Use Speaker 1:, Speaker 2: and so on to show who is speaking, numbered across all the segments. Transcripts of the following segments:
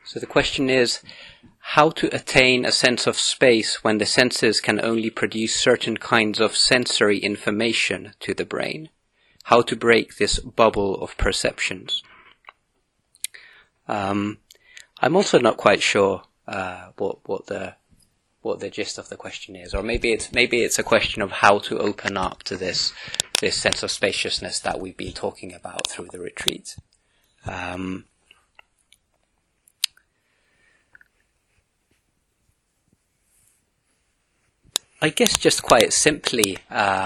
Speaker 1: So the question is, how to attain a sense of space when the senses can only produce certain kinds of sensory information to the brain? How to break this bubble of perceptions? I'm also not quite sure what the gist of the question is, or maybe it's a question of how to open up to this sense of spaciousness that we've been talking about through the retreat. I guess just quite simply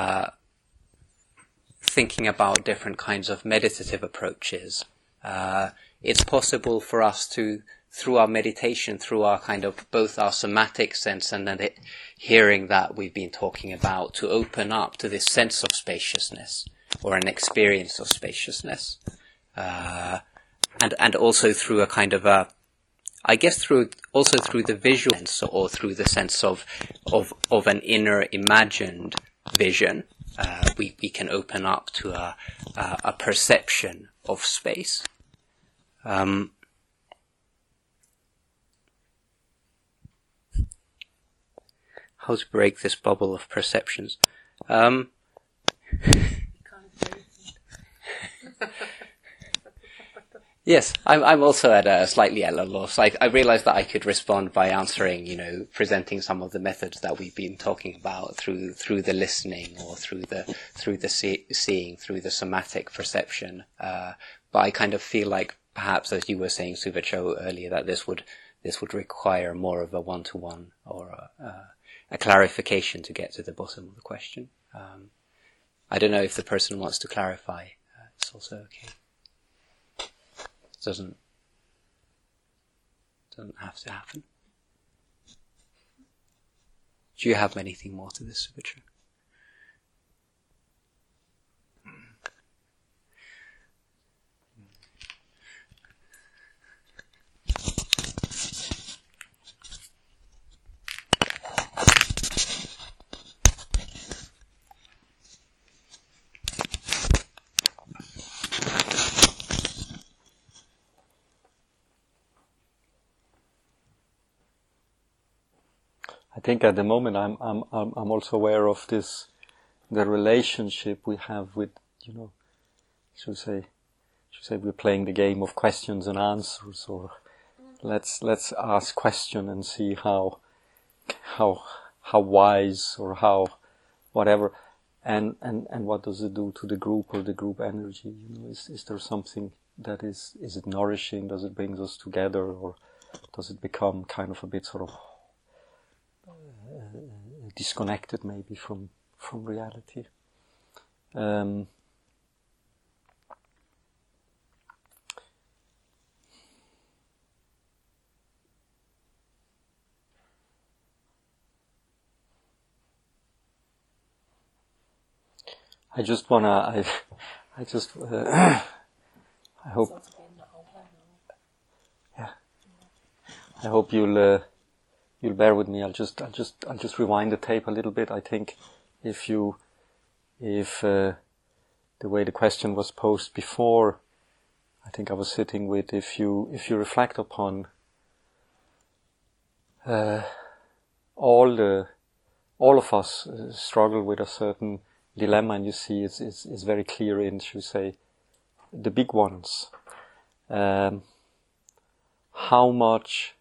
Speaker 1: thinking about different kinds of meditative approaches. It's possible for us to, through our meditation, through our kind of both our somatic sense and then the hearing that we've been talking about, to open up to this sense of spaciousness or an experience of spaciousness, and also through a kind of a, I guess through the visual sense or through the sense of an inner imagined vision, we can open up to a perception of space. How to break this bubble of perceptions? Yes, I'm also slightly at a loss. I realized that I could respond by answering, presenting some of the methods that we've been talking about through the listening or through the seeing, through the somatic perception. But I kind of feel like perhaps, as you were saying, Suvacho, earlier, that this would require more of a one-to-one or a clarification to get to the bottom of the question. I don't know if the person wants to clarify. It's also okay. Doesn't have to happen. Do you have anything more to this, Suvacho?
Speaker 2: I think at the moment I'm also aware of this, the relationship we have with, should say we're playing the game of questions and answers, or let's ask question and see how wise or how whatever, and what does it do to the group or the group energy? Is there something that is it nourishing? Does it bring us together, or does it become kind of a bit sort of disconnected maybe from reality? I just wanna, I just, I hope, yeah, I hope you'll bear with me. I'll just rewind the tape a little bit. I think if the way the question was posed before, I think I was sitting with, if you reflect upon all of us struggle with a certain dilemma, and you see it's very clear in, should we say, the big ones. How much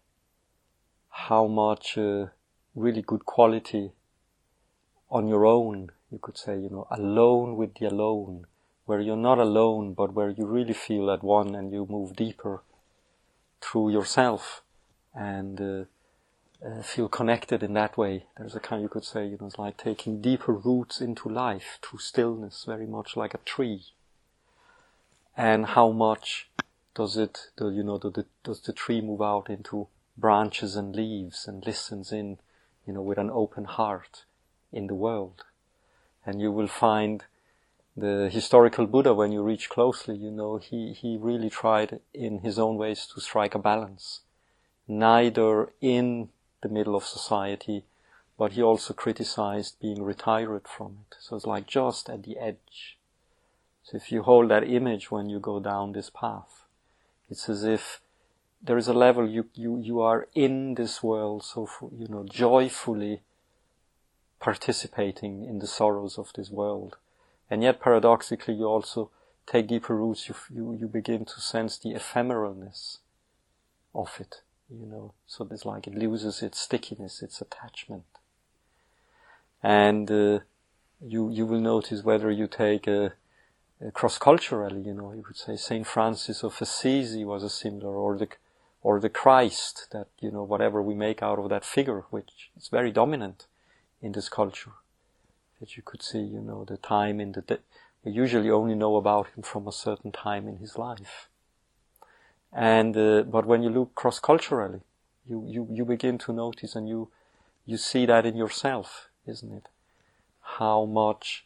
Speaker 2: really good quality on your own, you could say, alone with the alone, where you're not alone, but where you really feel at one and you move deeper through yourself and feel connected in that way. There's a kind, you could say, it's like taking deeper roots into life through stillness, very much like a tree. And how much does the tree move out into branches and leaves and listens in, with an open heart in the world. And you will find the historical Buddha, when you reach closely, he really tried in his own ways to strike a balance. Neither in the middle of society, but he also criticized being retired from it. So it's like just at the edge. So if you hold that image when you go down this path, it's as if there is a level you are in this world, so joyfully participating in the sorrows of this world. And yet paradoxically you also take deeper roots, you begin to sense the ephemeralness of it, so it's like it loses its stickiness, its attachment. And you will notice whether you take cross-culturally, you could say Saint Francis of Assisi was a similar, or the Christ, that, whatever we make out of that figure, which is very dominant in this culture, that you could see, the time in we usually only know about him from a certain time in his life. And, but when you look cross-culturally, you begin to notice, and you see that in yourself, isn't it? How much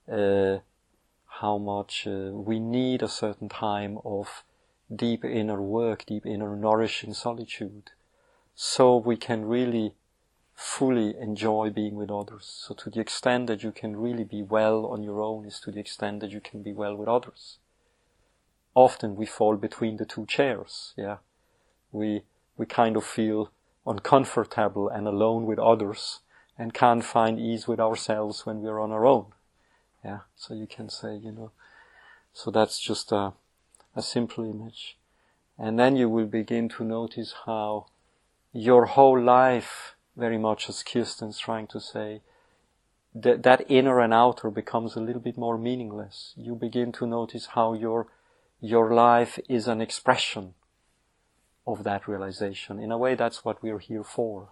Speaker 2: we need a certain time of deep inner work, deep inner nourishing solitude, so we can really fully enjoy being with others. So to the extent that you can really be well on your own is to the extent that you can be well with others. Often we fall between the two chairs, We kind of feel uncomfortable and alone with others, and can't find ease with ourselves when we're on our own. So you can say, so that's just a simple image. And then you will begin to notice how your whole life, very much as Kirsten's trying to say, that inner and outer becomes a little bit more meaningless. You begin to notice how your life is an expression of that realization. In a way, that's what we're here for.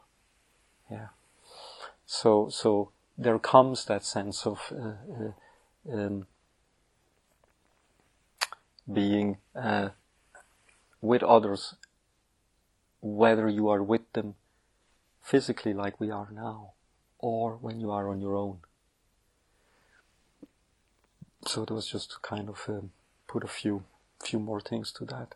Speaker 2: So there comes that sense of being with others, whether you are with them physically like we are now, or when you are on your own. So it was just to kind of put a few more things to that.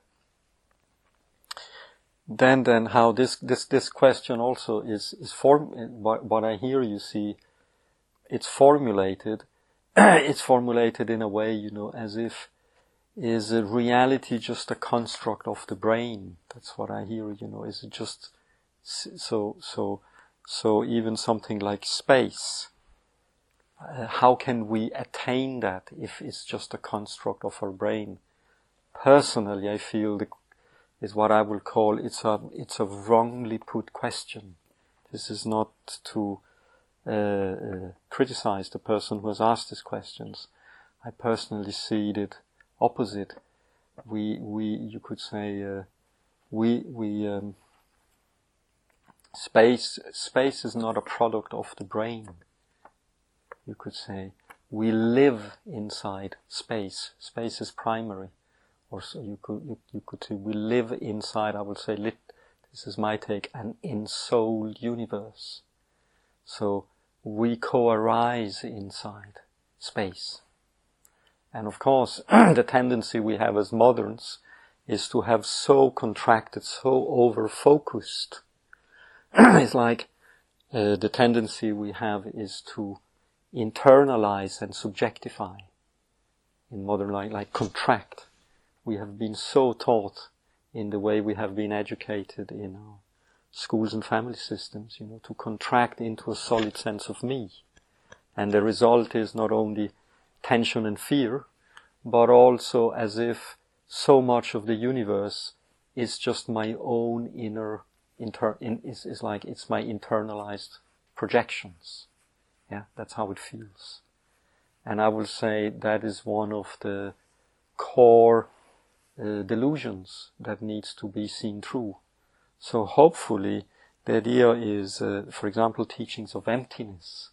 Speaker 2: Then how this question also is what I hear you see, it's formulated in a way, as if is a reality just a construct of the brain. That's what I hear, is it just so even something like space, how can we attain that if it's just a construct of our brain? Personally, I feel is what I will call it's a wrongly put question. This is not to criticize the person who has asked these questions. I personally see it opposite. You could say space is not a product of the brain. You could say we live inside space. Space is primary. Or so you could say we live inside, I will say, this is my take, an ensouled universe. So we co-arise inside space. And of course, the tendency we have as moderns is to have so contracted, so over-focused. It's like the tendency we have is to internalize and subjectify. In modern life, like contract. We have been so taught in the way we have been educated in our schools and family systems, to contract into a solid sense of me. And the result is not only tension and fear, but also as if so much of the universe is just my own inner, is like it's my internalized projections. That's how it feels. And I will say that is one of the core delusions that needs to be seen through. So hopefully the idea is, for example, teachings of emptiness.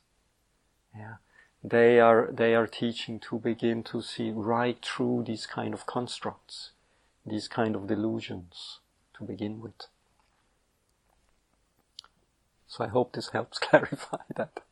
Speaker 2: They are teaching to begin to see right through these kind of constructs, these kind of delusions to begin with. So I hope this helps clarify that.